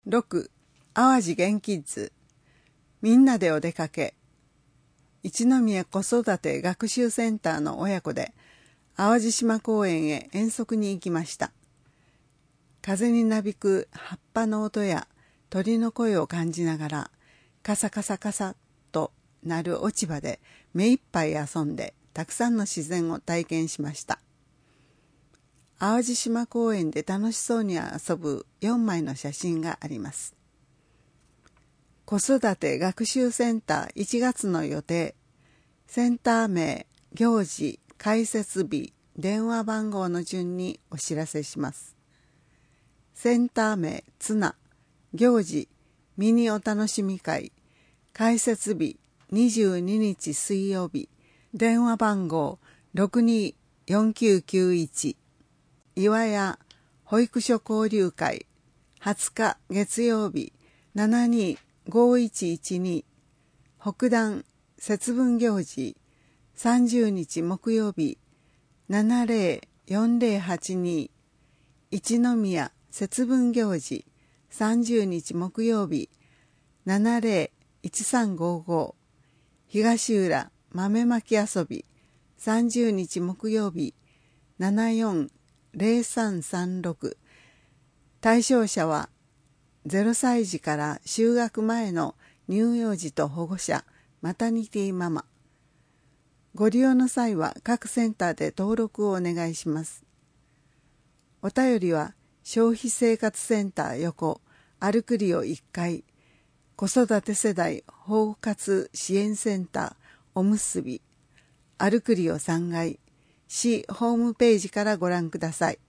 6. 淡路元キッズみんなでお出かけ。一宮子育て学習センターの親子で淡路島公園へ遠足に行きました。風になびく葉っぱの音や鳥の声を感じながらカサカサカサと鳴る落ち葉で目いっぱい遊んでたくさんの自然を体験しました。淡路島公園で楽しそうに遊ぶ4枚の写真があります。子育て学習センター1月の予定、センター名、行事、開設日、電話番号の順にお知らせします。センター名、ツナ、行事、ミニお楽しみ会、開設日、22日水曜日、電話番号624991、岩屋保育所交流会、20日月曜日、725112、北段節分行事、30日木曜日、704082、一宮節分行事、30日木曜日、701355、東浦豆まき遊び、30日木曜日、740336。対象者は0歳児から就学前の乳幼児と保護者、マタニティママ。ご利用の際は各センターで登録をお願いします。お便りは消費生活センター横アルクリオ1階、子育て世代包括支援センターおむすび、アルクリオ3階、市ホームページからご覧ください。